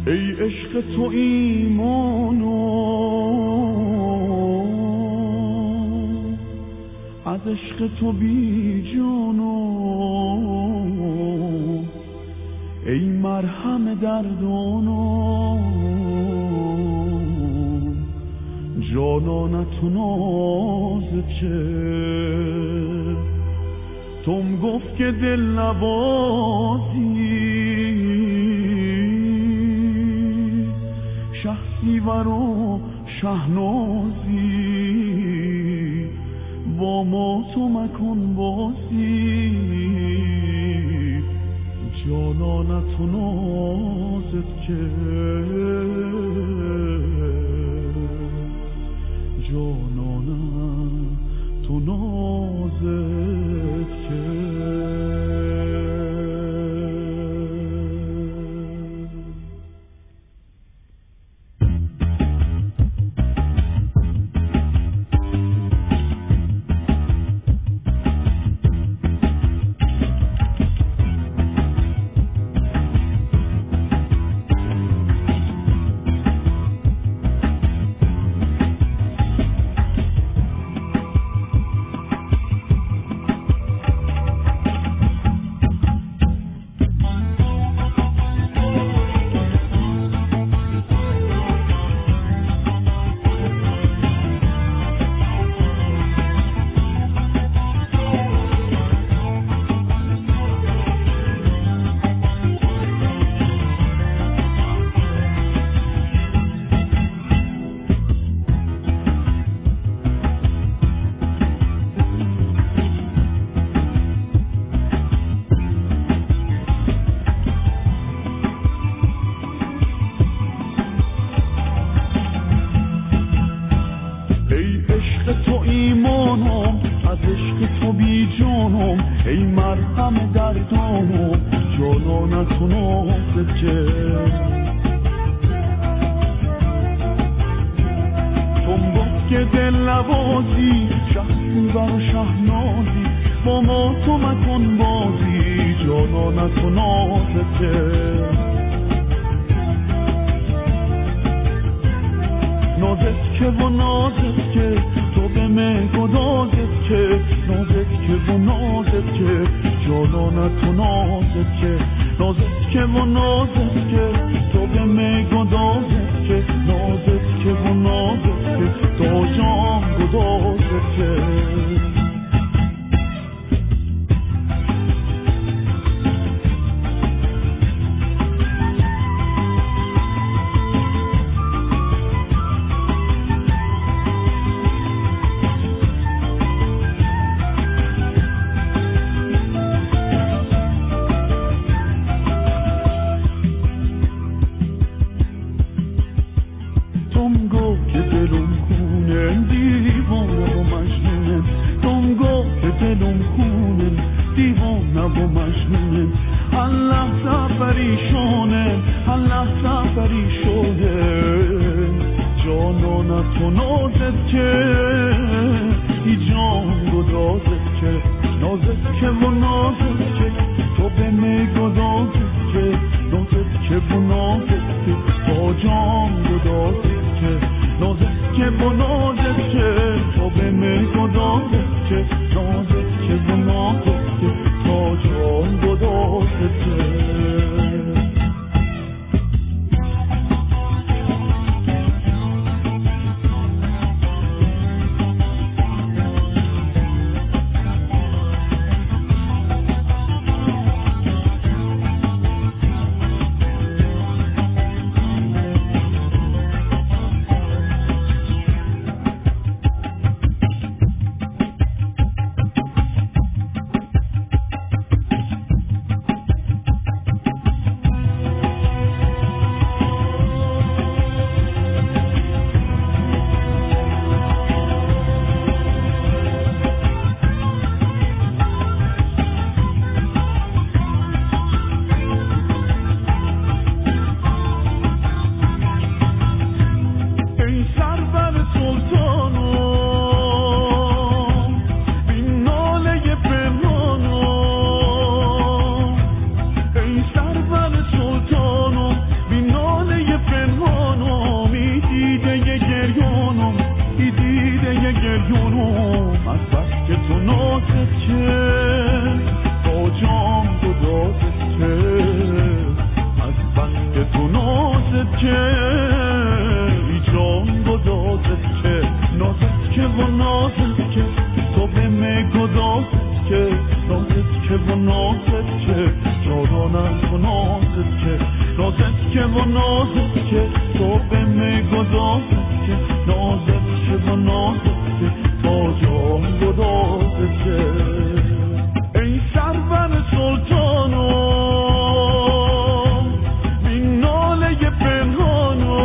ای عشق تو ایمانو از عشق تو بی جانو ای مرهم دردانو جانانت و نازت که توم گفت که دل نوازی شهریور و شهنازی با ما تو مکن بازی جانانت و نازت که جانانت تو نازت که از عشق تو بی جانم ای مرهم دردانم جانانت و نازت که توم گفت که دل نوازی شهریور و شهنازی با ما تو مکن بازی جانانت و نازت که نازت که و نازت که تو به من گدازت که نازت که و نازت که جانانت و نازت که نازت که و نازت که تو به من گدازت که نازت که و نازت که تا جان گدازت که گریانم از بس که تو نازت که با جام گدازت که از بس که تو نازت که ای جام گدازت که نازت که و نازت که تو به می گدازت که نازت که و نازت که جانانم تو نازت که نازت که و نازت که تو به می گدازت که نازت که و نازت که تا جان گدازت که ای سرور سلطانو بی ناله پنهانو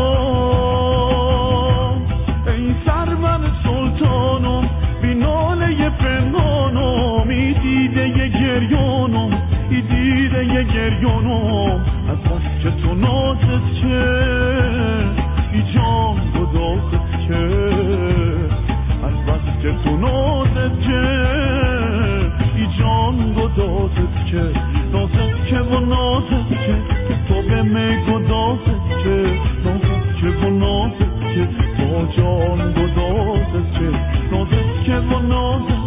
ای سرور سلطانو بی ناله پنهانو می دیده یه گریانم ای دیده یه گریانم از بس که تو نازت که ای جان گدازت که از بس که تو نازت که ای جان گدازت که نازت که و نازت که تو به می گدازت که نازت که و نازت که با جان گدازت که نازت که و نازت